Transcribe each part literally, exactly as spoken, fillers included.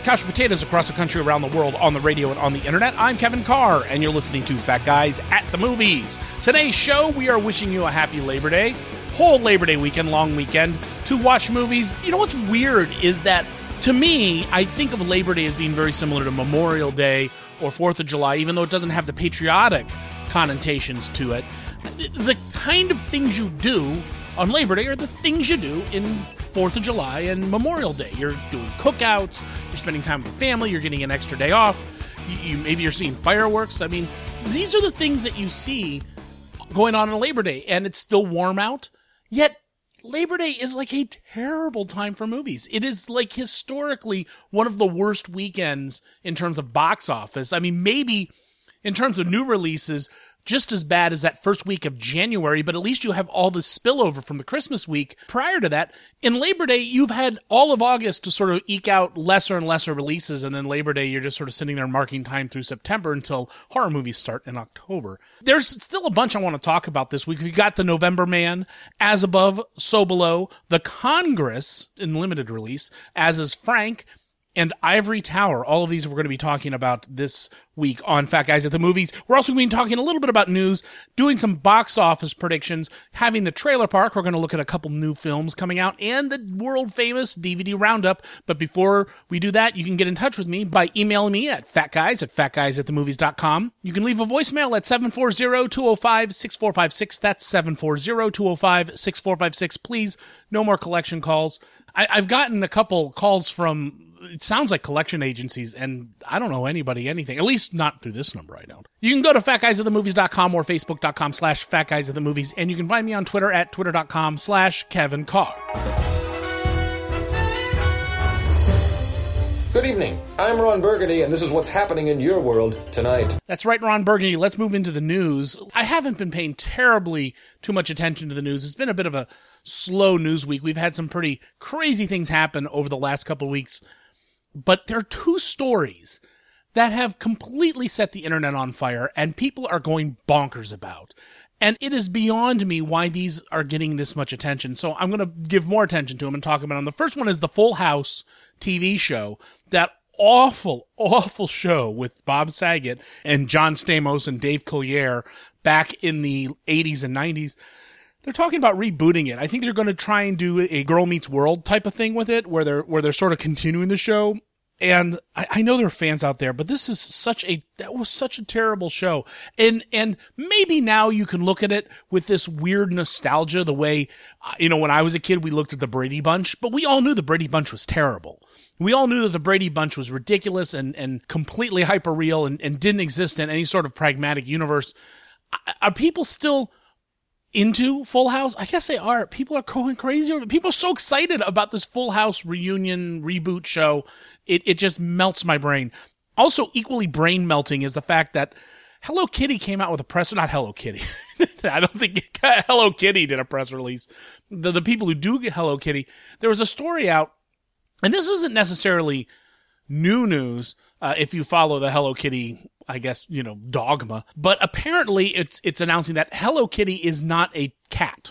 couch potatoes across the country, around the world, on the radio and on the internet. I'm Kevin Carr, and you're listening to Fat Guys at the Movies. Today's show, we are wishing you a happy Labor Day, whole Labor Day weekend, long weekend, to watch movies. You know what's weird is that, to me, I think of Labor Day as being very similar to Memorial Day or fourth of July, even though it doesn't have the patriotic connotations to it. The kind of things you do on Labor Day are the things you do in fourth of July and Memorial Day. You're doing cookouts, you're spending time with family, you're getting an extra day off, you, you maybe you're seeing fireworks. I mean, these are the things that you see going on on Labor Day, and it's still warm out, yet Labor Day is like a terrible time for movies. It is like historically one of the worst weekends in terms of box office. I mean, maybe in terms of new releases, just as bad as that first week of January, but at least you have all the spillover from the Christmas week. Prior to that, in Labor Day, you've had all of August to sort of eke out lesser and lesser releases, and then Labor Day, you're just sort of sitting there marking time through September until horror movies start in October. There's still a bunch I want to talk about this week. We've got The November Man, As Above, So Below, The Congress in limited release, As Is Frank, and Ivory Tower. All of these we're going to be talking about this week on Fat Guys at the Movies. We're also going to be talking a little bit about news, doing some box office predictions, having the trailer park. We're going to look at a couple new films coming out, and the world-famous D V D roundup. But before we do that, you can get in touch with me by emailing me at fatguys at fatguys at the movies dot com. You can leave a voicemail at seven four zero, two oh five, six four five six. That's seven four zero, two oh five, six four five six. Please, no more collection calls. I, I've gotten a couple calls from, it sounds like collection agencies, and I don't know anybody anything, at least not through this number. I don't. You can go to fat guys at the movies dot com or facebook dot com slash fat guys at the movies, and you can find me on Twitter at twitter dot com slash Kevin Carr. Good evening. I'm Ron Burgundy, and this is what's happening in your world tonight. That's right, Ron Burgundy. Let's move into the news. I haven't been paying terribly too much attention to the news. It's been a bit of a slow news week. We've had some pretty crazy things happen over the last couple of weeks. But there are two stories that have completely set the internet on fire and people are going bonkers about. And it is beyond me why these are getting this much attention. So I'm going to give more attention to them and talk about them. The first one is the Full House T V show. That awful, awful show with Bob Saget and John Stamos and Dave Coulier back in the eighties and nineties. They're talking about rebooting it. I think they're going to try and do a Girl Meets World type of thing with it, where they're where they're sort of continuing the show. And I, I know there are fans out there, but this is such a that was such a terrible show. And and maybe now you can look at it with this weird nostalgia, the way, you know, when I was a kid, we looked at the Brady Bunch, but we all knew the Brady Bunch was terrible. We all knew that the Brady Bunch was ridiculous and, and completely hyper-real and, and didn't exist in any sort of pragmatic universe. Are people still into Full House? I guess they are. People are going crazy over it. People are so excited about this Full House reunion reboot show. It it just melts my brain. Also, equally brain melting is the fact that Hello Kitty came out with a press, not Hello Kitty. I don't think Hello Kitty did a press release. The, the people who do get Hello Kitty, there was a story out, and this isn't necessarily new news, uh, if you follow the Hello Kitty, I guess, you know, dogma. But apparently it's it's announcing that Hello Kitty is not a cat.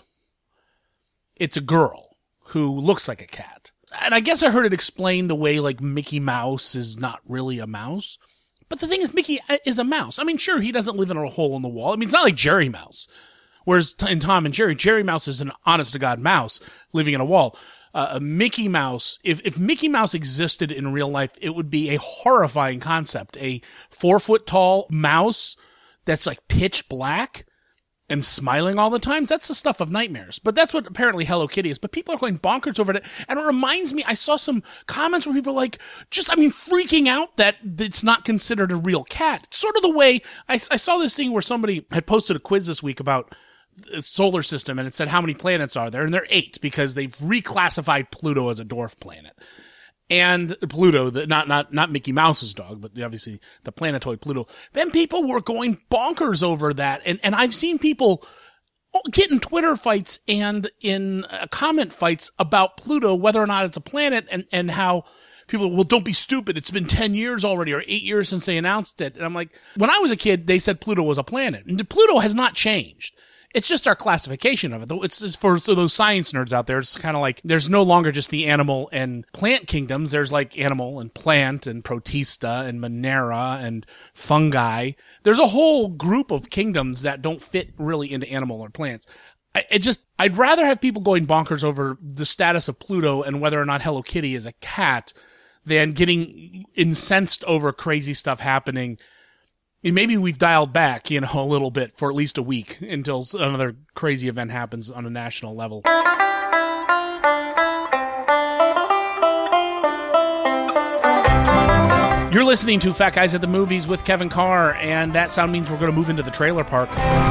It's a girl who looks like a cat. And I guess I heard it explained the way, like, Mickey Mouse is not really a mouse. But the thing is, Mickey is a mouse. I mean, sure, he doesn't live in a hole in the wall. I mean, it's not like Jerry Mouse. Whereas in Tom and Jerry, Jerry Mouse is an honest-to-God mouse living in a wall. Uh, a Mickey Mouse, if, if Mickey Mouse existed in real life, it would be a horrifying concept. A four-foot-tall mouse that's like pitch black and smiling all the time. That's the stuff of nightmares. But that's what apparently Hello Kitty is. But people are going bonkers over it. And it reminds me, I saw some comments where people are like, just, I mean, freaking out that it's not considered a real cat. It's sort of the way, I, I saw this thing where somebody had posted a quiz this week about solar system, and it said how many planets are there, and there are eight because they've reclassified Pluto as a dwarf planet. And Pluto, the, not not not Mickey Mouse's dog, but obviously the planetoid Pluto. Then people were going bonkers over that, and and I've seen people get in Twitter fights and in uh, comment fights about Pluto, whether or not it's a planet, and and how people, well, don't be stupid. It's been ten years already, or eight years since they announced it. And I'm like, when I was a kid, they said Pluto was a planet, and Pluto has not changed. It's just our classification of it. It's just for, for those science nerds out there. It's kind of like there's no longer just the animal and plant kingdoms. There's like animal and plant and protista and Monera and fungi. There's a whole group of kingdoms that don't fit really into animal or plants. I, it just, I'd rather have people going bonkers over the status of Pluto and whether or not Hello Kitty is a cat than getting incensed over crazy stuff happening. And maybe we've dialed back, you know, a little bit for at least a week until another crazy event happens on a national level. You're listening to Fat Guys at the Movies with Kevin Carr, and that sound means we're going to move into the trailer park.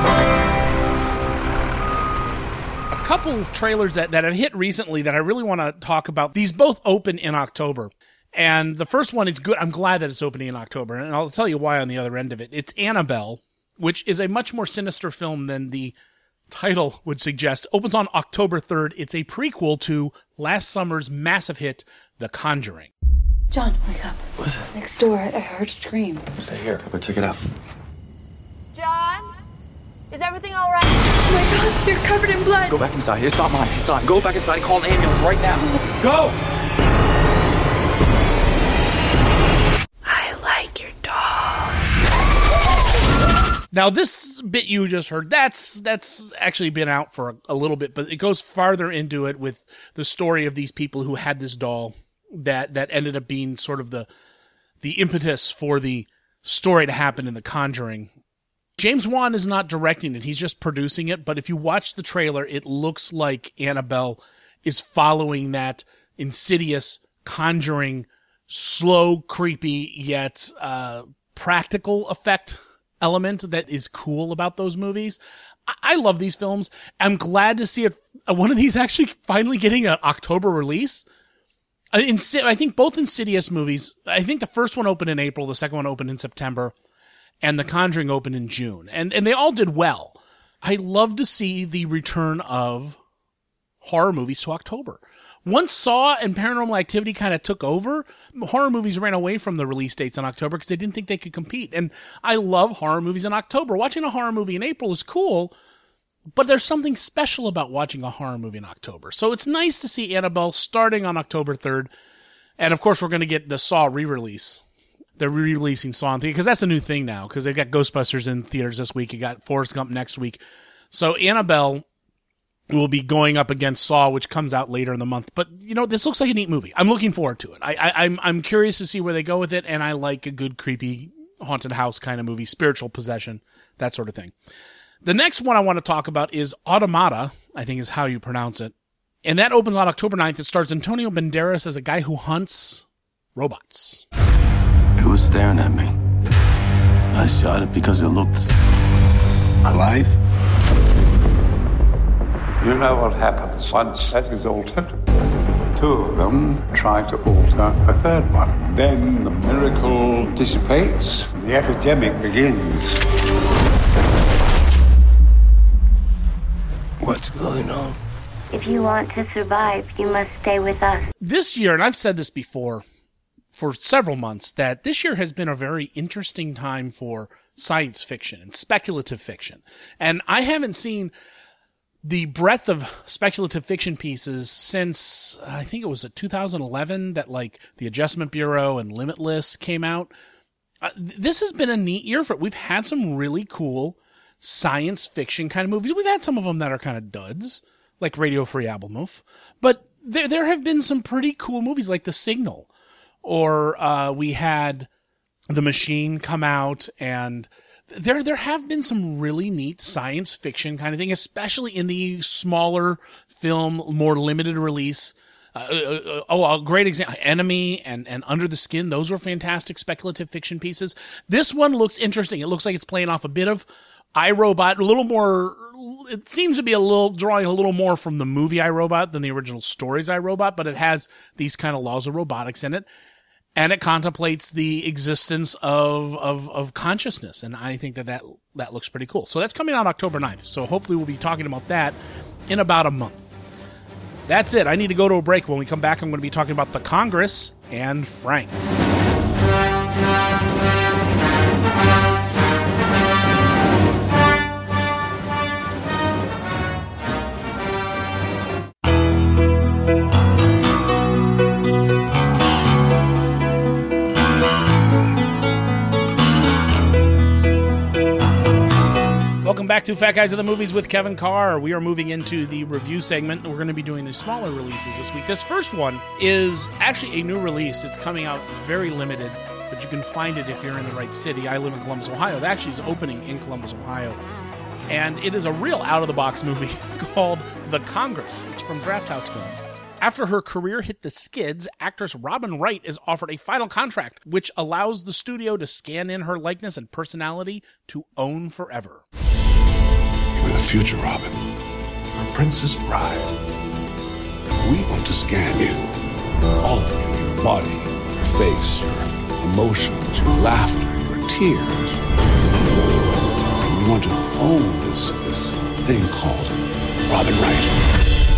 A couple trailers that, that have hit recently that I really want to talk about. These both open in October. And the first one is good. I'm glad that it's opening in October, and I'll tell you why on the other end of it. It's Annabelle, which is a much more sinister film than the title would suggest. Opens on October third. It's a prequel to last summer's massive hit, The Conjuring. John, wake up. What's that? Next door, I, I heard a scream. Stay here. Go check it out. John? Is everything all right? Oh my God, you're covered in blood. Go back inside. It's not mine. It's not. Go back inside and call an ambulance right now. Go! I like your dolls. Now, this bit you just heard, that's that's actually been out for a, a little bit, but it goes farther into it with the story of these people who had this doll that that ended up being sort of the the impetus for the story to happen in The Conjuring. James Wan is not directing it, he's just producing it, but if you watch the trailer, it looks like Annabelle is following that Insidious, Conjuring, slow, creepy, yet uh, practical effect element that is cool about those movies. I-, I love these films. I'm glad to see it. Uh, one of these actually finally getting an October release. Uh, Insid- I think both Insidious movies, I think the first one opened in April, the second one opened in September, and The Conjuring opened in June. And, and they all did well. I love to see the return of horror movies to October. Once Saw and Paranormal Activity kind of took over, horror movies ran away from the release dates in October because they didn't think they could compete. And I love horror movies in October. Watching a horror movie in April is cool, but there's something special about watching a horror movie in October. So it's nice to see Annabelle starting on October third. And of course, we're going to get the Saw re-release. They're re-releasing Saw in theater because that's a new thing now because they've got Ghostbusters in theaters this week. You got Forrest Gump next week. So Annabelle will be going up against Saw, which comes out later in the month. But, you know, this looks like a neat movie. I'm looking forward to it. I, I, I'm I'm curious to see where they go with it, and I like a good, creepy, haunted house kind of movie, spiritual possession, that sort of thing. The next one I want to talk about is Automata, I think is how you pronounce it. And that opens on October ninth. It stars Antonio Banderas as a guy who hunts robots. It was staring at me. I shot it because it looked alive. You know what happens once set is altered? Two of them try to alter a third one. Then the miracle dissipates, the epidemic begins. What's going on? If you want to survive, you must stay with us. This year, and I've said this before for several months, that this year has been a very interesting time for science fiction and speculative fiction. And I haven't seen the breadth of speculative fiction pieces since, I think it was two thousand eleven that like the Adjustment Bureau and Limitless came out. Uh, this has been a neat year for it. We've had some really cool science fiction kind of movies. We've had some of them that are kind of duds, like Radio Free Albemuth, but there there have been some pretty cool movies like The Signal, or uh, we had The Machine come out, and there there have been some really neat science fiction kind of thing, especially in the smaller film, more limited release. Uh, uh, oh, a great example, Enemy and, and Under the Skin. Those were fantastic speculative fiction pieces. This one looks interesting. It looks like it's playing off a bit of iRobot, a little more, it seems to be a little, drawing a little more from the movie iRobot than the original stories iRobot, but it has these kind of laws of robotics in it. And it contemplates the existence of, of, of consciousness. And I think that, that that looks pretty cool. So that's coming out October ninth. So hopefully we'll be talking about that in about a month. That's it. I need to go to a break. When we come back, I'm going to be talking about the Congress and Frank. Welcome back to Fat Guys at the Movies with Kevin Carr. We are moving into the review segment. We're going to be doing the smaller releases this week. This first one is actually a new release. It's coming out very limited, but you can find it if you're in the right city. I live in Columbus, Ohio. It actually is opening in Columbus, Ohio. And it is a real out-of-the-box movie called The Congress. It's from Drafthouse Films. After her career hit the skids, actress Robin Wright is offered a final contract, which allows the studio to scan in her likeness and personality to own forever. You're the future, Robin. You're a princess bride. And we want to scan you. All of you, your body, your face, your emotions, your laughter, your tears. And we want to own this, this thing called Robin Wright.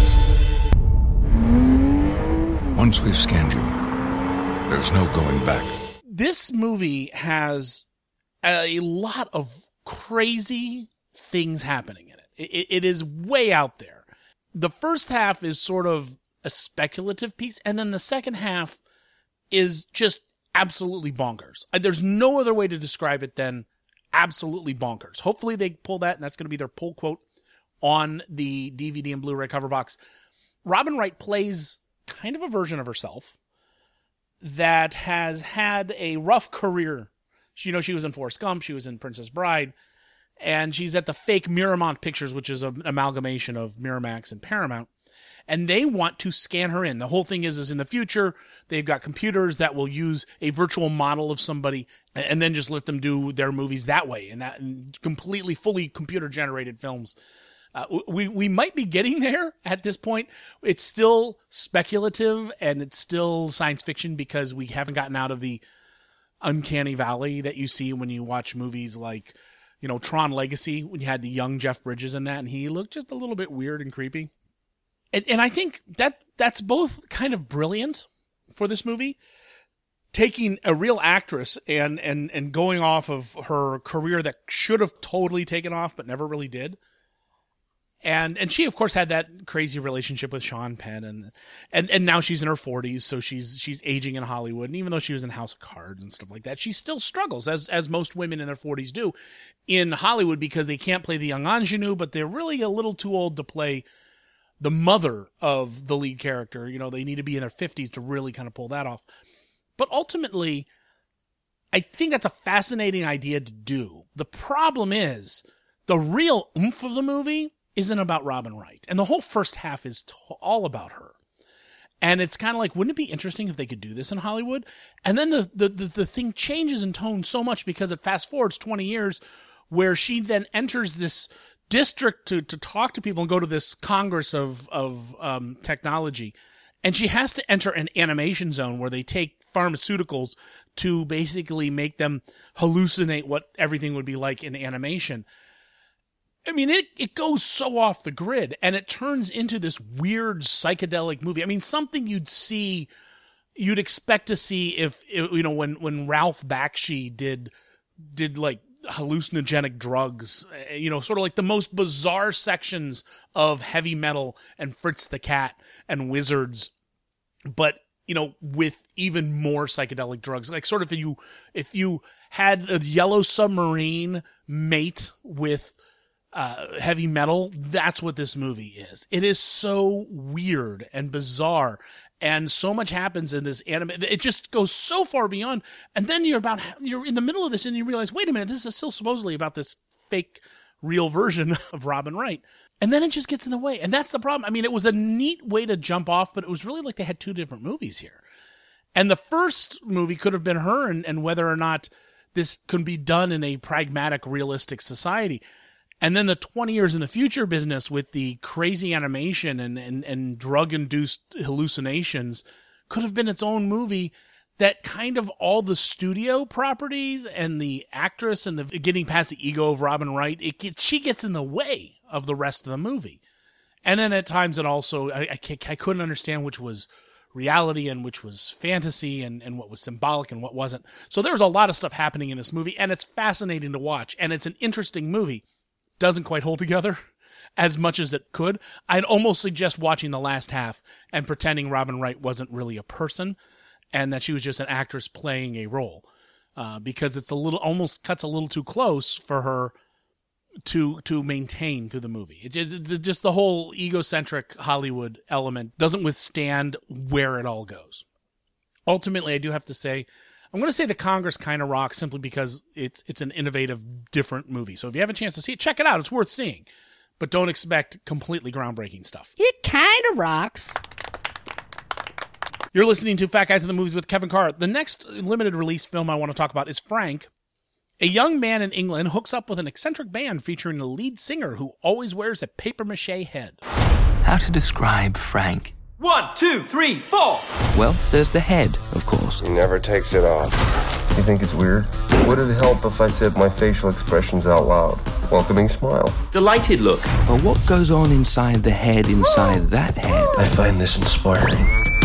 Once we've scanned you, there's no going back. This movie has a lot of crazy things happening in it. It, it is way out there. The first half is sort of a speculative piece, and then the second half is just absolutely bonkers. There's no other way to describe it than absolutely bonkers. Hopefully they pull that, and that's going to be their pull quote on the D V D and Blu-ray cover box. Robin Wright plays kind of a version of herself that has had a rough career. She, you know, she was in Forrest Gump, she was in Princess Bride, and she's at the fake Miramont Pictures, which is an amalgamation of Miramax and Paramount, and they want to scan her in. The whole thing is, is in the future, they've got computers that will use a virtual model of somebody and then just let them do their movies that way, and that and completely, fully computer-generated films. Uh, we we might be getting there at this point. It's still speculative and it's still science fiction because we haven't gotten out of the uncanny valley that you see when you watch movies like, you know, Tron Legacy, when you had the young Jeff Bridges in that and he looked just a little bit weird and creepy. And, and I think that that's both kind of brilliant for this movie. Taking a real actress and, and, and going off of her career that should have totally taken off but never really did. And and she, of course, had that crazy relationship with Sean Penn, and and and now she's in her forties, so she's she's aging in Hollywood. And even though she was in House of Cards and stuff like that, she still struggles, as as most women in their forties do, in Hollywood, because they can't play the young ingenue, but they're really a little too old to play the mother of the lead character. You know, they need to be in their fifties to really kind of pull that off. But ultimately, I think that's a fascinating idea to do. The problem is, the real oomph of the movie isn't about Robin Wright. And the whole first half is t- all about her. And it's kind of like, wouldn't it be interesting if they could do this in Hollywood? And then the, the, the, the thing changes in tone so much because it fast forwards twenty years where she then enters this district to, to talk to people and go to this Congress of, of um, technology. And she has to enter an animation zone where they take pharmaceuticals to basically make them hallucinate what everything would be like in animation. I mean, it, it goes so off the grid, and it turns into this weird psychedelic movie. I mean, something you'd see, you'd expect to see if, you know, when, when Ralph Bakshi did, did like hallucinogenic drugs, you know, sort of like the most bizarre sections of heavy metal and Fritz the Cat and Wizards, but, you know, with even more psychedelic drugs. Like sort of if you, if you had a Yellow Submarine mate with Uh, heavy metal, that's what this movie is. It is so weird and bizarre, and so much happens in this anime. It just goes so far beyond, and then you're about you're in the middle of this, and you realize, wait a minute, this is still supposedly about this fake, real version of Robin Wright, and then it just gets in the way, and that's the problem. I mean, it was a neat way to jump off, but it was really like they had two different movies here, and the first movie could have been her, and, and whether or not this could be done in a pragmatic, realistic society. And then the twenty years in the future business with the crazy animation and, and, and drug-induced hallucinations could have been its own movie that kind of all the studio properties and the actress and the getting past the ego of Robin Wright, it gets, she gets in the way of the rest of the movie. And then at times it also, I, I, I couldn't understand which was reality and which was fantasy and, and what was symbolic and what wasn't. So there's a lot of stuff happening in this movie, and it's fascinating to watch, and it's an interesting movie. Doesn't quite hold together as much as it could. I'd almost suggest watching the last half and pretending Robin Wright wasn't really a person and that she was just an actress playing a role, uh, because it's a little, almost cuts a little too close for her to to maintain through the movie. It just, just the whole egocentric Hollywood element doesn't withstand where it all goes. Ultimately, I do have to say, I'm going to say The Congress kind of rocks simply because it's it's an innovative, different movie. So if you have a chance to see it, check it out. It's worth seeing. But don't expect completely groundbreaking stuff. It kind of rocks. You're listening to Fat Guys in the Movies with Kevin Carr. The next limited release film I want to talk about is Frank. A young man in England hooks up with an eccentric band featuring a lead singer who always wears a papier-mâché head. How to describe Frank? One, two, three, four! Well, there's the head, of course. He never takes it off. You think it's weird? Would it help if I said my facial expressions out loud? Welcoming smile. Delighted look. Well, what goes on inside the head inside that head? I find this inspiring.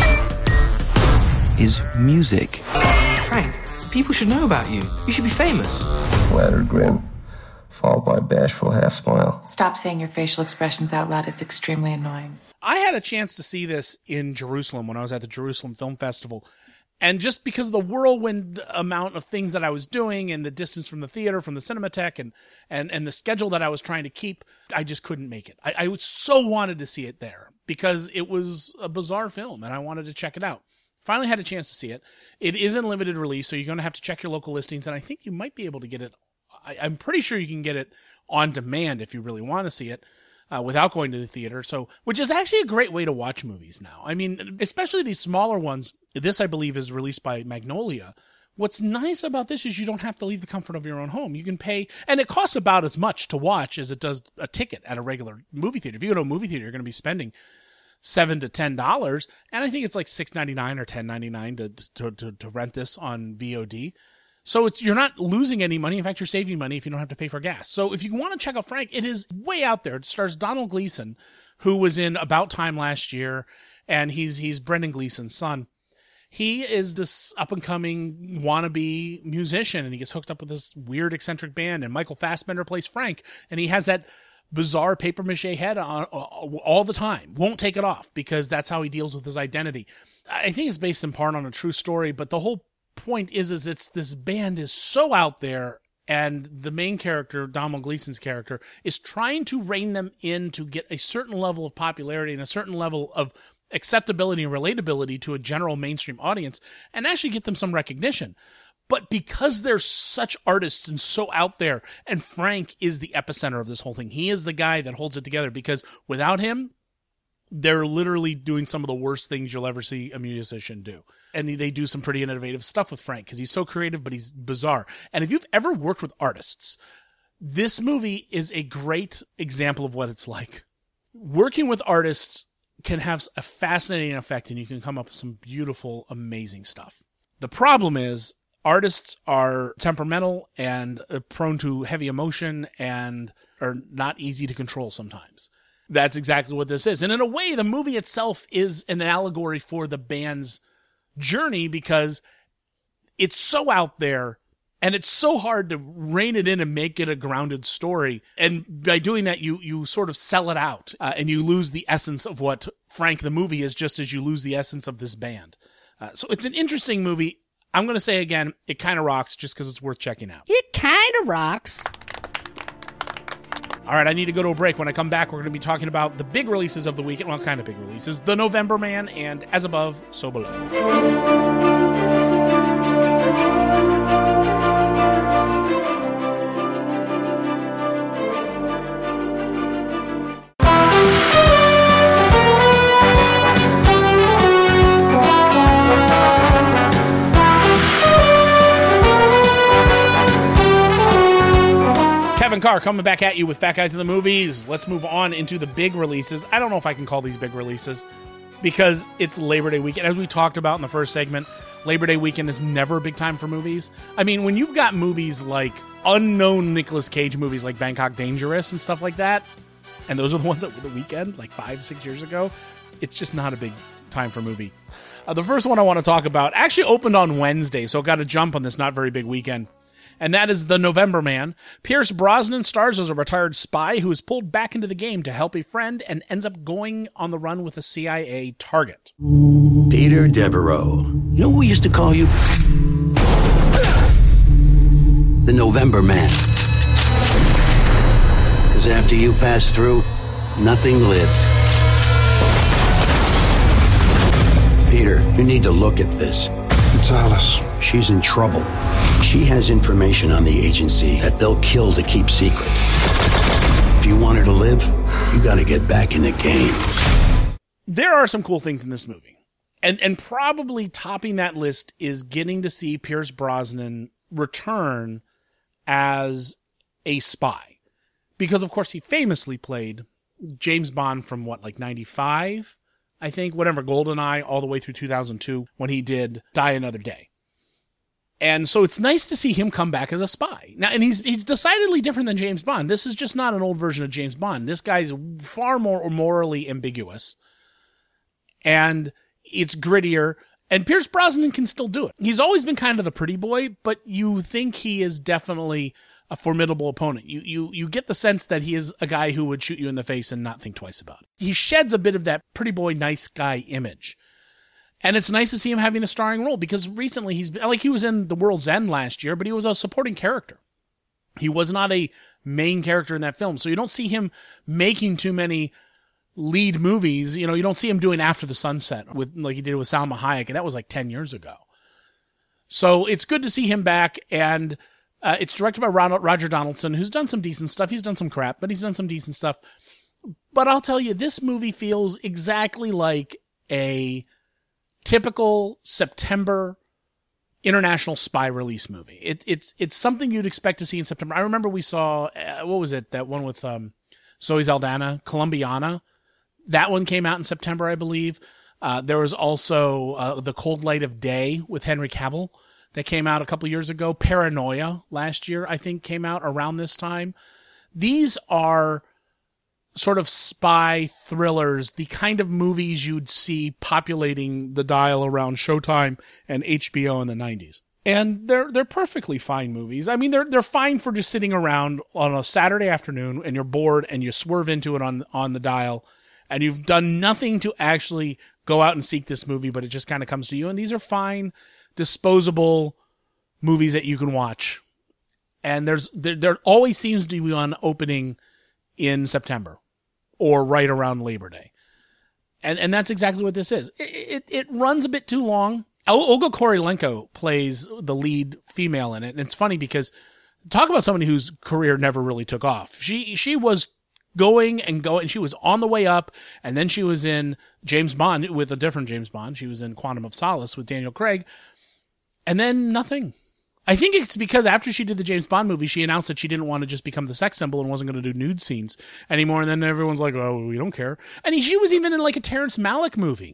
Is music. Frank, people should know about you. You should be famous. Flattered grin, followed by a bashful half smile. Stop saying your facial expressions out loud. It's extremely annoying. I had a chance to see this in Jerusalem when I was at the Jerusalem Film Festival. And just because of the whirlwind amount of things that I was doing and the distance from the theater, from the Cinematheque, and and, and the schedule that I was trying to keep, I just couldn't make it. I, I so wanted to see it there because it was a bizarre film and I wanted to check it out. Finally had a chance to see it. It is in limited release, so you're going to have to check your local listings, and I think you might be able to get it. I, I'm pretty sure you can get it on demand if you really want to see it. Uh, without going to the theater, so which is actually a great way to watch movies now. I mean, especially these smaller ones. This, I believe, is released by Magnolia. What's nice about this is you don't have to leave the comfort of your own home. You can pay, and it costs about as much to watch as it does a ticket at a regular movie theater. If you go to a movie theater, you're going to be spending seven to ten dollars, and I think it's like six ninety nine or ten ninety nine to to to, to rent this on V O D. So it's, you're not losing any money. In fact, you're saving money if you don't have to pay for gas. So if you want to check out Frank, it is way out there. It stars Donald Gleason, who was in About Time last year, and he's he's Brendan Gleason's son. He is this up-and-coming wannabe musician, and he gets hooked up with this weird, eccentric band, and Michael Fassbender plays Frank, and he has that bizarre papier-mâché head on all the time. Won't take it off, because that's how he deals with his identity. I think it's based in part on a true story, but the whole point is is it's this band is so out there, and the main character, Donald Gleason's character, is trying to rein them in to get a certain level of popularity and a certain level of acceptability and relatability to a general mainstream audience and actually get them some recognition. But because they're such artists and so out there, and Frank is the epicenter of this whole thing, he is the guy that holds it together, because without him, they're literally doing some of the worst things you'll ever see a musician do. And they do some pretty innovative stuff with Frank because he's so creative, but he's bizarre. And if you've ever worked with artists, this movie is a great example of what it's like. Working with artists can have a fascinating effect, and you can come up with some beautiful, amazing stuff. The problem is artists are temperamental and prone to heavy emotion and are not easy to control sometimes. That's exactly what this is. And in a way, the movie itself is an allegory for the band's journey, because it's so out there and it's so hard to rein it in and make it a grounded story. And by doing that, you you sort of sell it out uh, and you lose the essence of what Frank the movie is, just as you lose the essence of this band. Uh, so it's an interesting movie. I'm going to say again, it kind of rocks just because it's worth checking out. It kind of rocks. All right, I need to go to a break. When I come back, we're going to be talking about the big releases of the weekend. Well, kind of big releases. The November Man and As Above, So Below. Kevin Carr coming back at you with Fat Guys in the Movies. Let's move on into the big releases. I don't know if I can call these big releases because it's Labor Day weekend. As we talked about in the first segment, Labor Day weekend is never a big time for movies. I mean, when you've got movies like unknown Nicolas Cage movies like Bangkok Dangerous and stuff like that, and those are the ones that were the weekend like five, six years ago, it's just not a big time for movie. Uh, the first one I want to talk about actually opened on Wednesday, so got to jump on this not very big weekend. And that is The November Man. Pierce Brosnan stars as a retired spy who is pulled back into the game to help a friend and ends up going on the run with a C I A target. Peter Devereaux. You know what we used to call you? The November Man. Because after you passed through, nothing lived. Peter, you need to look at this. It's Alice. She's in trouble. She has information on the agency that they'll kill to keep secret. If you want her to live, you gotta get back in the game. There are some cool things in this movie. And and probably topping that list is getting to see Pierce Brosnan return as a spy. Because, of course, he famously played James Bond from, what, like ninety-five? I think, whatever, GoldenEye, all the way through two thousand two, when he did Die Another Day. And so it's nice to see him come back as a spy. Now, and he's he's decidedly different than James Bond. This is just not an old version of James Bond. This guy's far more morally ambiguous. And it's grittier. And Pierce Brosnan can still do it. He's always been kind of the pretty boy, but you think he is definitely a formidable opponent. You you you get the sense that he is a guy who would shoot you in the face and not think twice about it. He sheds a bit of that pretty boy, nice guy image. And it's nice to see him having a starring role, because recently he's been, like, he was in The World's End last year, but he was a supporting character. He was not a main character in that film. So you don't see him making too many lead movies. You know, you don't see him doing After the Sunset with, like he did with Salma Hayek, and that was like ten years ago. So it's good to see him back, and uh, it's directed by Ronald, Roger Donaldson, who's done some decent stuff. He's done some crap, but he's done some decent stuff. But I'll tell you, this movie feels exactly like a typical September international spy release movie. It, it's it's something you'd expect to see in September. I remember we saw, uh, what was it, that one with um, Zoe Saldana, Colombiana. That one came out in September, I believe. Uh, there was also uh, The Cold Light of Day with Henry Cavill that came out a couple years ago. Paranoia last year, I think, came out around this time. These are sort of spy thrillers, the kind of movies you'd see populating the dial around Showtime and H B O in the nineties. And they're they're perfectly fine movies. I mean, they're they're fine for just sitting around on a Saturday afternoon and you're bored and you swerve into it on on the dial and you've done nothing to actually go out and seek this movie, but it just kind of comes to you. And these are fine, disposable movies that you can watch. And there's there, there always seems to be one opening in September or right around Labor Day. And and that's exactly what this is. It, it, it runs a bit too long. Olga Kurylenko plays the lead female in it. And it's funny because talk about somebody whose career never really took off. She she was going and going. She was on the way up. And then she was in James Bond with a different James Bond. She was in Quantum of Solace with Daniel Craig. And then nothing. I think it's because after she did the James Bond movie, she announced that she didn't want to just become the sex symbol and wasn't going to do nude scenes anymore. And then everyone's like, oh, we don't care. And she was even in like a Terrence Malick movie.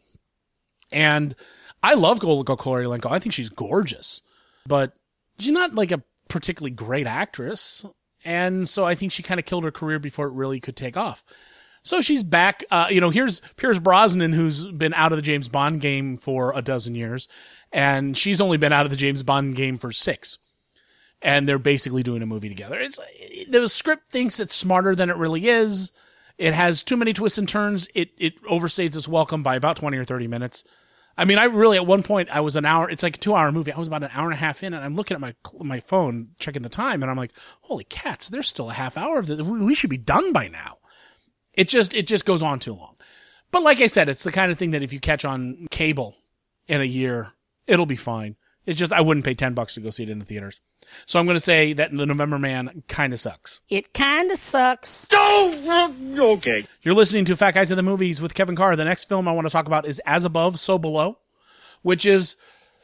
And I love Olga Kurylenko. I think she's gorgeous. But she's not like a particularly great actress. And so I think she kind of killed her career before it really could take off. So she's back. Uh, you know, here's Pierce Brosnan, who's been out of the James Bond game for a dozen years. And she's only been out of the James Bond game for six. And they're basically doing a movie together. It's the script thinks it's smarter than it really is. It has too many twists and turns. It it overstays its welcome by about twenty or thirty minutes. I mean, I really, at one point, I was an hour, it's like a two hour movie. I was about an hour and a half in and I'm looking at my my phone, checking the time. And I'm like, holy cats, there's still a half hour of this. We should be done by now. It just, it just goes on too long. But like I said, it's the kind of thing that if you catch on cable in a year, it'll be fine. It's just, I wouldn't pay ten bucks to go see it in the theaters. So I'm going to say that The November Man kind of sucks. It kind of sucks. Oh, okay. You're listening to Fat Guys in the Movies with Kevin Carr. The next film I want to talk about is As Above, So Below, which is,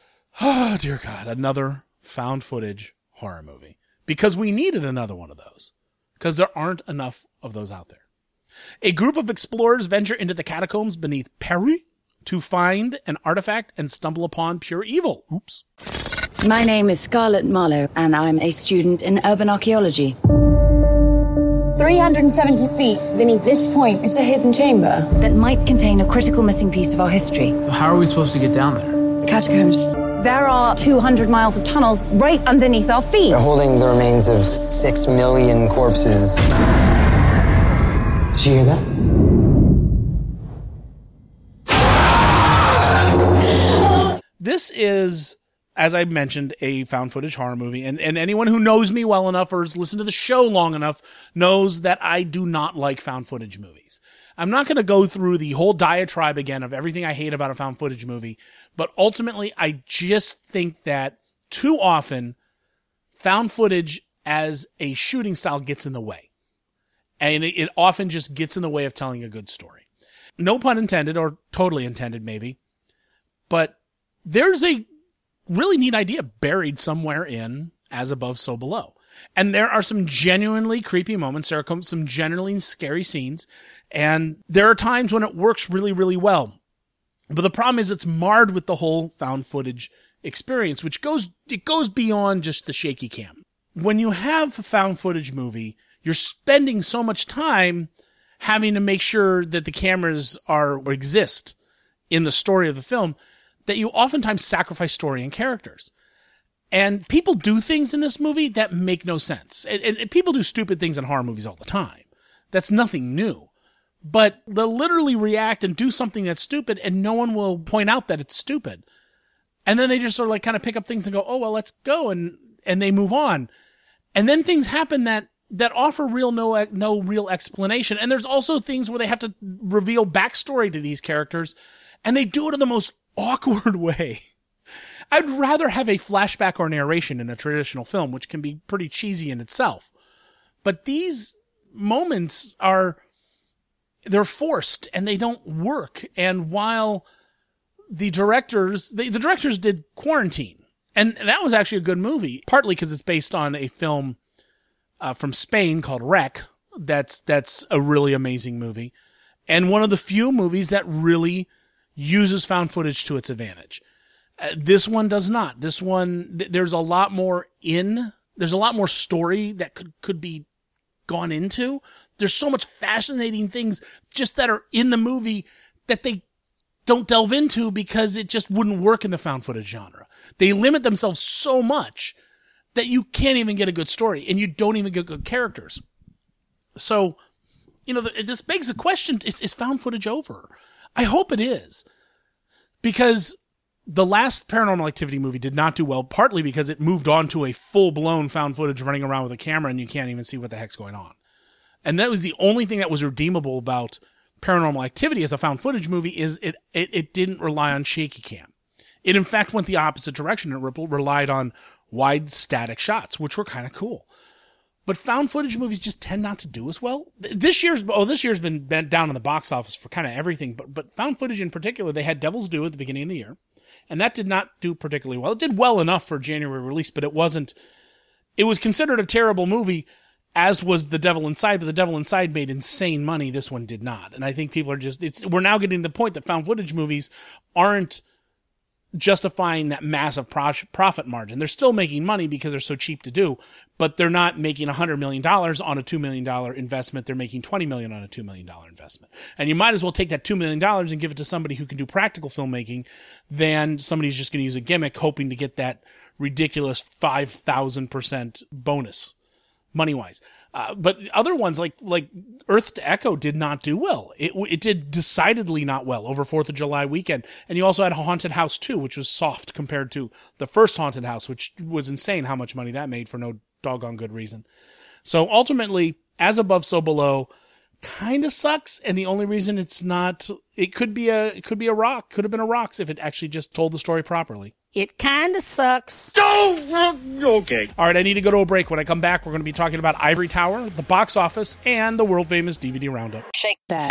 oh dear God, another found footage horror movie. Because we needed another one of those. Because there aren't enough of those out there. A group of explorers venture into the catacombs beneath Paris to find an artifact and stumble upon pure evil. Oops. My name is Scarlett Marlowe, and I'm a student in urban archaeology. three hundred seventy feet beneath this point is a hidden chamber that might contain a critical missing piece of our history. How are we supposed to get down there? The catacombs. There are two hundred miles of tunnels right underneath our feet. They're holding the remains of six million corpses. Did you hear that? This is as I mentioned, a found footage horror movie. And, and anyone who knows me well enough or has listened to the show long enough knows that I do not like found footage movies. I'm not going to go through the whole diatribe again of everything I hate about a found footage movie, but ultimately I just think that too often found footage as a shooting style gets in the way. And it, it often just gets in the way of telling a good story. No pun intended, or totally intended maybe, but there's a really neat idea buried somewhere in As Above, So Below. And there are some genuinely creepy moments. There are some genuinely scary scenes. And there are times when it works really, really well. But the problem is it's marred with the whole found footage experience, which goes, it goes beyond just the shaky cam. When you have a found footage movie, you're spending so much time having to make sure that the cameras are, or exist in the story of the film, that you oftentimes sacrifice story and characters. And people do things in this movie that make no sense. And, and, and people do stupid things in horror movies all the time. That's nothing new. But they'll literally react and do something that's stupid, and no one will point out that it's stupid. And then they just sort of like kind of pick up things and go, oh, well, let's go. And, and they move on. And then things happen that, that offer real, no, no real explanation. And there's also things where they have to reveal backstory to these characters, and they do it in the most awkward way. I'd rather have a flashback or narration in a traditional film, which can be pretty cheesy in itself. But these moments are, they're forced and they don't work. And while the directors, the, the directors did Quarantine, and that was actually a good movie, partly because it's based on a film uh, from Spain called Rec. That's, that's a really amazing movie. And one of the few movies that really uses found footage to its advantage. Uh, this one does not. This one, th- there's a lot more in, there's a lot more story that could, could be gone into. There's so much fascinating things just that are in the movie that they don't delve into because it just wouldn't work in the found footage genre. They limit themselves so much that you can't even get a good story and you don't even get good characters. So, you know, the, this begs the question, is, is found footage over? I hope it is, because the last Paranormal Activity movie did not do well, partly because it moved on to a full-blown found footage running around with a camera and you can't even see what the heck's going on. And that was the only thing that was redeemable about Paranormal Activity as a found footage movie, is it, it, it didn't rely on shaky cam. It in fact went the opposite direction. It relied on wide static shots, which were kind of cool. But found footage movies just tend not to do as well. This year's, oh, this year's been bent down in the box office for kind of everything, but, but found footage in particular, they had Devil's Due at the beginning of the year, and that did not do particularly well. It did well enough for January release, but it wasn't, it was considered a terrible movie, as was The Devil Inside, but The Devil Inside made insane money. This one did not. And I think people are just, it's, we're now getting to the point that found footage movies aren't justifying that massive pro- profit margin. They're still making money because they're so cheap to do, but they're not making one hundred million dollars on a two million dollars investment. They're making twenty million dollars on a two million dollars investment. And you might as well take that two million dollars and give it to somebody who can do practical filmmaking than somebody who's just going to use a gimmick hoping to get that ridiculous five thousand percent bonus money-wise. Uh, but other ones like, like Earth to Echo did not do well. It, it did decidedly not well over fourth of July weekend. And you also had Haunted House two, which was soft compared to the first Haunted House, which was insane how much money that made for no doggone good reason. So ultimately, As Above, So Below kind of sucks. And the only reason it's not, it could be a, it could be a rock, could have been a rocks if it actually just told the story properly. It kind of sucks. Oh, okay. All right, I need to go to a break. When I come back, we're going to be talking about Ivory Tower, the box office, and the world-famous D V D Roundup. Shake that.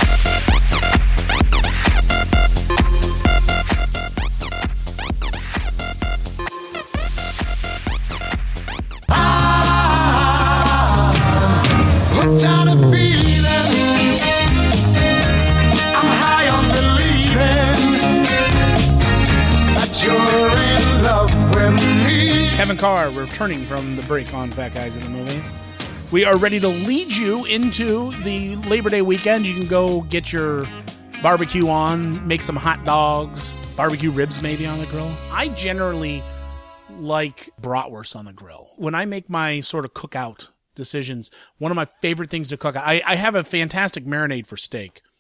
Hooked on a feeling, I'm high on believing that you're in love with me. Kevin Carr returning from the break on Fat Guys in the Movies. We are ready to lead you into the Labor Day weekend. You can go get your barbecue on, make some hot dogs, barbecue ribs maybe on the grill. I generally like bratwurst on the grill. When I make my sort of cookout decisions, one of my favorite things to cook, I, I have a fantastic marinade for steak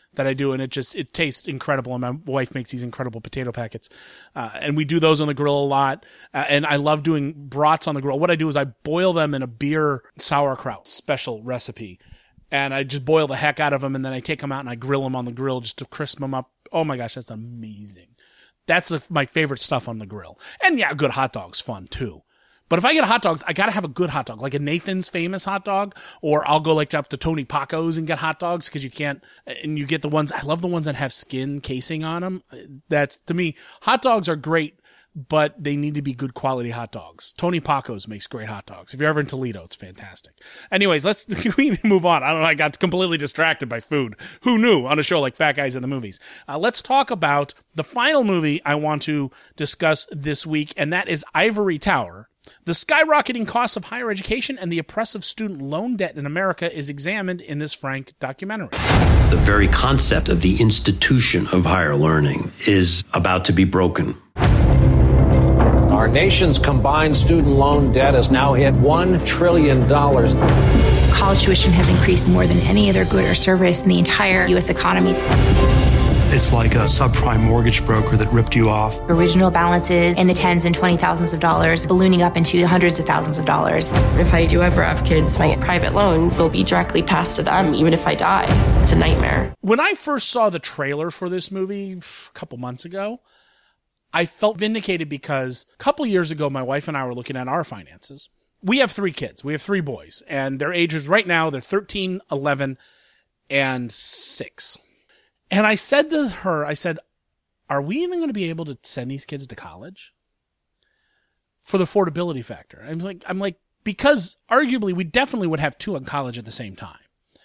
that I do, and it just, it tastes incredible. And my wife makes these incredible potato packets. Uh, and we do those on the grill a lot. Uh, and I love doing brats on the grill. What I do is I boil them in a beer sauerkraut special recipe. And I just boil the heck out of them, and then I take them out and I grill them on the grill just to crisp them up. Oh my gosh, that's amazing. That's the, my favorite stuff on the grill. And yeah, good hot dog's fun too. But if I get a hot dogs, I gotta have a good hot dog, like a Nathan's Famous hot dog, or I'll go like up to Tony Paco's and get hot dogs, because you can't, and you get the ones, I love the ones that have skin casing on them. That's, to me, hot dogs are great, but they need to be good quality hot dogs. Tony Paco's makes great hot dogs. If you're ever in Toledo, it's fantastic. Anyways, let's we need to move on. I don't know, I got completely distracted by food. Who knew on a show like Fat Guys in the Movies? Uh, let's talk about the final movie I want to discuss this week, and that is Ivory Tower. The skyrocketing costs of higher education and the oppressive student loan debt in America is examined in this Frank documentary. The very concept of the institution of higher learning is about to be broken. Our nation's combined student loan debt has now hit one trillion dollars. College tuition has increased more than any other good or service in the entire U S economy. It's like a subprime mortgage broker that ripped you off. Original balances in the tens and twenty thousands of dollars, ballooning up into hundreds of thousands of dollars. If I do ever have kids, my private loans will be directly passed to them, even if I die. It's a nightmare. When I first saw the trailer for this movie a couple months ago, I felt vindicated because a couple years ago, my wife and I were looking at our finances. We have three kids. We have three boys, and their ages right now, they're thirteen, eleven, and six. And I said to her, I said, are we even going to be able to send these kids to college? For the affordability factor. I was like, I'm like, because arguably we definitely would have two in college at the same time.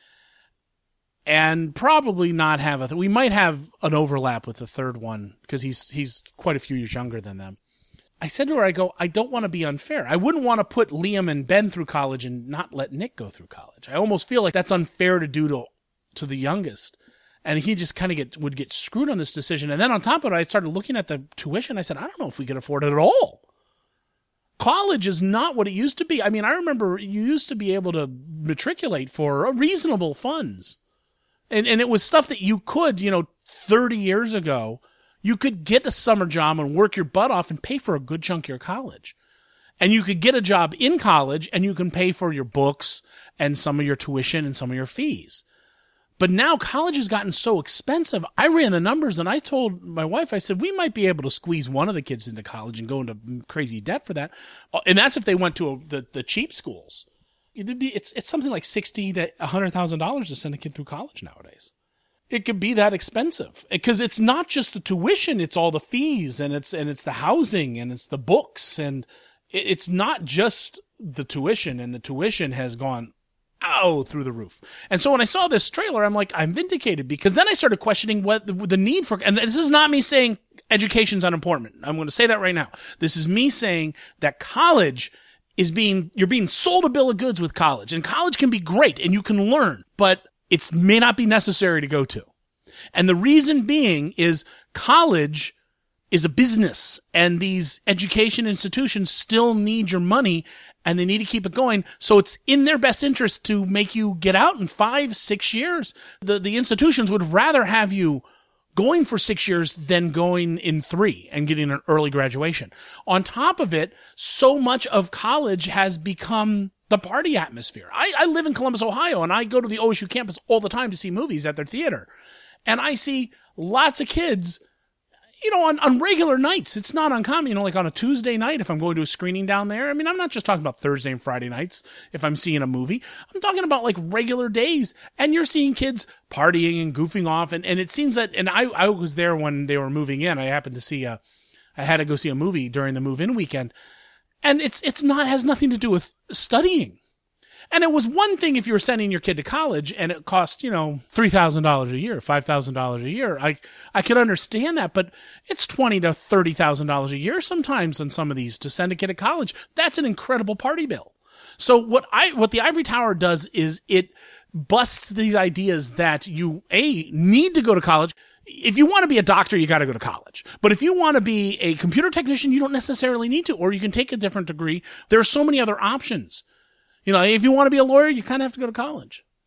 And probably not have a, th- we might have an overlap with the third one because he's, he's quite a few years younger than them. I said to her, I go, I don't want to be unfair. I wouldn't want to put Liam and Ben through college and not let Nick go through college. I almost feel like that's unfair to do to, to the youngest. And he just kind of get would get screwed on this decision. And then on top of it, I started looking at the tuition. I said, I don't know if we could afford it at all. College is not what it used to be. I mean, I remember you used to be able to matriculate for reasonable funds. And and it was stuff that you could, you know, thirty years ago, you could get a summer job and work your butt off and pay for a good chunk of your college. And you could get a job in college and you can pay for your books and some of your tuition and some of your fees. But now college has gotten so expensive. I ran the numbers and I told my wife, I said, we might be able to squeeze one of the kids into college and go into crazy debt for that. And that's if they went to a, the, the cheap schools. It'd be, it's, it's something like sixty thousand to one hundred thousand dollars to send a kid through college nowadays. It could be that expensive because it's not just the tuition. It's all the fees and it's, and it's the housing and it's the books. And it's not just the tuition, and the tuition has gone Oh, through the roof. And so when I saw this trailer, I'm like, I'm vindicated, because then I started questioning what the, the need for, and this is not me saying education's unimportant. I'm going to say that right now. This is me saying that college is being, you're being sold a bill of goods with college, and college can be great and you can learn, but it may not be necessary to go to. And the reason being is college is a business, and these education institutions still need your money and they need to keep it going. So it's in their best interest to make you get out in five, six years. The, the institutions would rather have you going for six years than going in three and getting an early graduation. On top of it, so much of college has become the party atmosphere. I, I live in Columbus, Ohio, and I go to the O S U campus all the time to see movies at their theater. And I see lots of kids, you know, on, on regular nights. It's not uncommon, you know, like on a Tuesday night, if I'm going to a screening down there. I mean, I'm not just talking about Thursday and Friday nights if I'm seeing a movie. I'm talking about like regular days. And you're seeing kids partying and goofing off. And, and it seems that, and I, I was there when they were moving in. I happened to see a, I had to go see a movie during the move-in weekend. And it's, it's not, has nothing to do with studying. And it was one thing if you were sending your kid to college and it cost, you know, three thousand dollars a year, five thousand dollars a year. I, I could understand that, but it's twenty thousand to thirty thousand dollars a year sometimes on some of these to send a kid to college. That's an incredible party bill. So what I, what the Ivory Tower does is it busts these ideas that you, A, need to go to college. If you want to be a doctor, you got to go to college. But if you want to be a computer technician, you don't necessarily need to, or you can take a different degree. There are so many other options. You know, if you want to be a lawyer, you kind of have to go to college.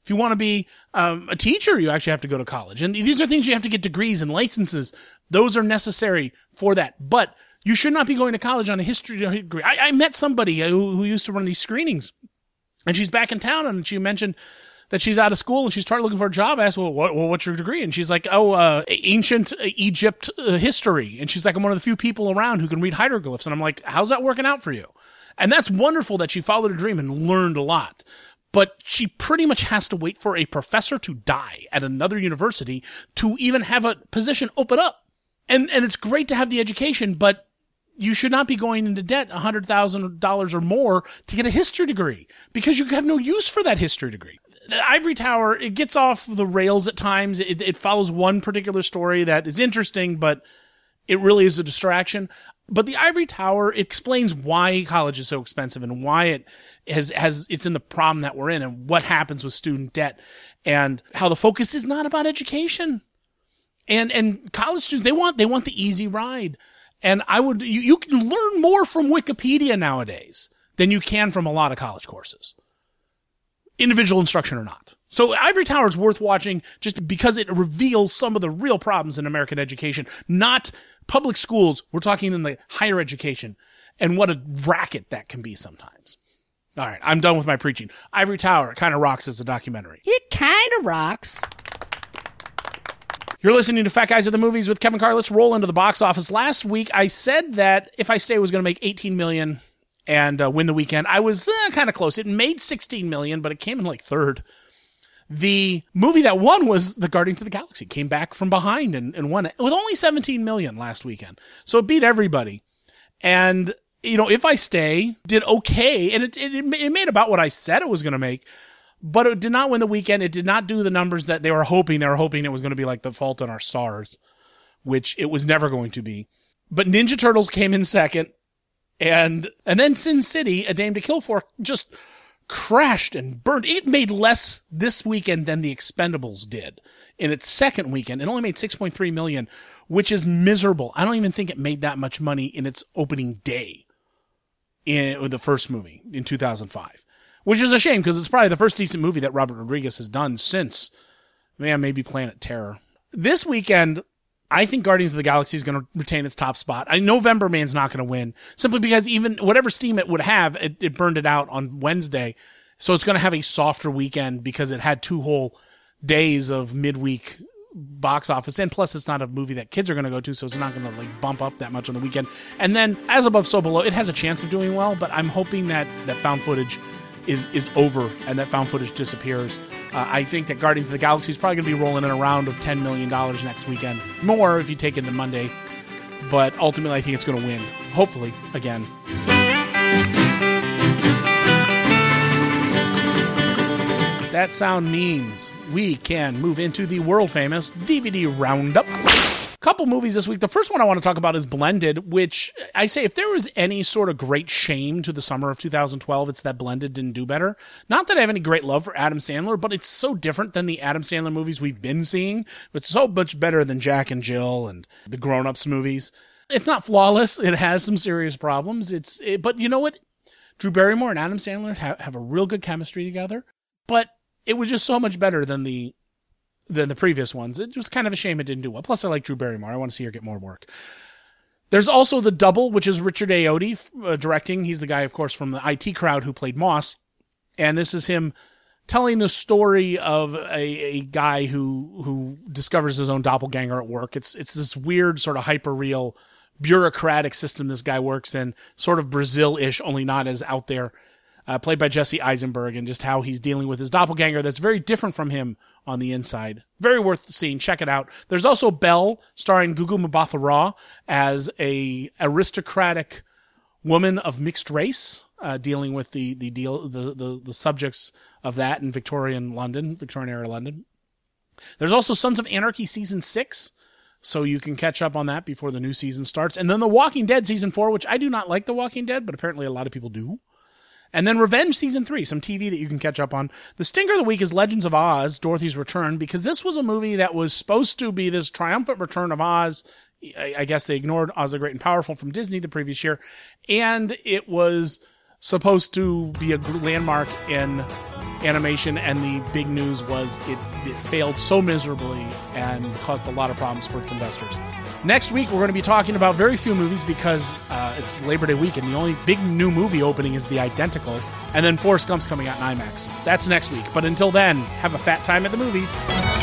If you want to be um, a teacher, you actually have to go to college. And these are things you have to get degrees and licenses. Those are necessary for that. But you should not be going to college on a history degree. I, I met somebody who, who used to run these screenings, and she's back in town, and she mentioned that she's out of school and she's started looking for a job. I asked, well, what, well what's your degree? And she's like, oh, uh, ancient Egypt uh, history. And she's like, I'm one of the few people around who can read hieroglyphs. And I'm like, how's that working out for you? And that's wonderful that she followed her dream and learned a lot. But she pretty much has to wait for a professor to die at another university to even have a position open up. And, and it's great to have the education, but you should not be going into debt one hundred thousand dollars or more to get a history degree because you have no use for that history degree. The Ivory Tower, it gets off the rails at times. It, it follows one particular story that is interesting, but it really is a distraction. But the Ivory Tower explains why college is so expensive and why it has, has, it's in the problem that we're in and what happens with student debt and how the focus is not about education. And, and college students, they want, they want the easy ride. And I would, you, you can learn more from Wikipedia nowadays than you can from a lot of college courses. Individual instruction or not. So Ivory Tower is worth watching just because it reveals some of the real problems in American education, not public schools. We're talking in the higher education and what a racket that can be sometimes. All right, I'm done with my preaching. Ivory Tower kind of rocks as a documentary. It kind of rocks. You're listening to Fat Guys at the Movies with Kevin Carr. Let's roll into the box office. Last week, I said that If I Stay was going to make eighteen million dollars and uh, win the weekend. I was uh, kind of close. It made sixteen million dollars, but it came in like third. The movie that won was The Guardians of the Galaxy. Came back from behind and, and won it with only seventeen million dollars last weekend. So it beat everybody. And, you know, If I Stay did okay, and it, it, it made about what I said it was going to make, but it did not win the weekend. It did not do the numbers that they were hoping. They were hoping it was going to be like The Fault in Our Stars, which it was never going to be. But Ninja Turtles came in second. And and then Sin City, A Dame to Kill For, just crashed and burned. It made less this weekend than The Expendables did in its second weekend. It only made six point three million dollars, which is miserable. I don't even think it made that much money in its opening day in the first movie in two thousand five, which is a shame because it's probably the first decent movie that Robert Rodriguez has done since, man, maybe Planet Terror. This weekend, I think Guardians of the Galaxy is going to retain its top spot. I November Man's not going to win simply because even whatever steam it would have, it, it burned it out on Wednesday. So it's going to have a softer weekend because it had two whole days of midweek box office. And plus it's not a movie that kids are going to go to. So it's not going to like bump up that much on the weekend. And then As Above, So Below, it has a chance of doing well, but I'm hoping that that found footage is is over and that found footage disappears. Uh, I think that Guardians of the Galaxy is probably going to be rolling in around of ten million dollars next weekend. More if you take into Monday. But ultimately, I think it's going to win. Hopefully, again. That sound means we can move into the world-famous D V D Roundup. Couple movies this week. The first one I want to talk about is Blended, which I say if there was any sort of great shame to the summer of two thousand twelve, it's that Blended didn't do better. Not that I have any great love for Adam Sandler, but it's so different than the Adam Sandler movies we've been seeing. It's so much better than Jack and Jill and the Grown Ups movies. It's not flawless. It has some serious problems. It's, it, but you know what? Drew Barrymore and Adam Sandler have, have a real good chemistry together, but it was just so much better than the than the previous ones. It was kind of a shame it didn't do well. Plus, I like Drew Barrymore. I want to see her get more work. There's also The Double, which is Richard Ayoade uh, directing. He's the guy, of course, from the I T Crowd who played Moss. And this is him telling the story of a, a guy who who discovers his own doppelganger at work. It's it's this weird sort of hyper-real bureaucratic system this guy works in, sort of Brazil-ish, only not as out there. Uh, played by Jesse Eisenberg, and just how he's dealing with his doppelganger that's very different from him on the inside. Very worth seeing. Check it out. There's also Belle, starring Gugu Mbatha-Raw as a aristocratic woman of mixed race, uh, dealing with the the deal the, the the subjects of that in Victorian London, Victorian era London. There's also Sons of Anarchy season six, so you can catch up on that before the new season starts. And then The Walking Dead season four, which I do not like The Walking Dead, but apparently a lot of people do. And then Revenge Season three, some T V that you can catch up on. The stinker of the week is Legends of Oz, Dorothy's Return, because this was a movie that was supposed to be this triumphant return of Oz. I, I guess they ignored Oz the Great and Powerful from Disney the previous year. And it was supposed to be a landmark in animation, and the big news was it, it failed so miserably and caused a lot of problems for its investors. Next week, we're going to be talking about very few movies because uh, it's Labor Day weekend. The only big new movie opening is The Identical, and then Forrest Gump's coming out in IMAX. That's next week. But until then, have a fat time at the movies.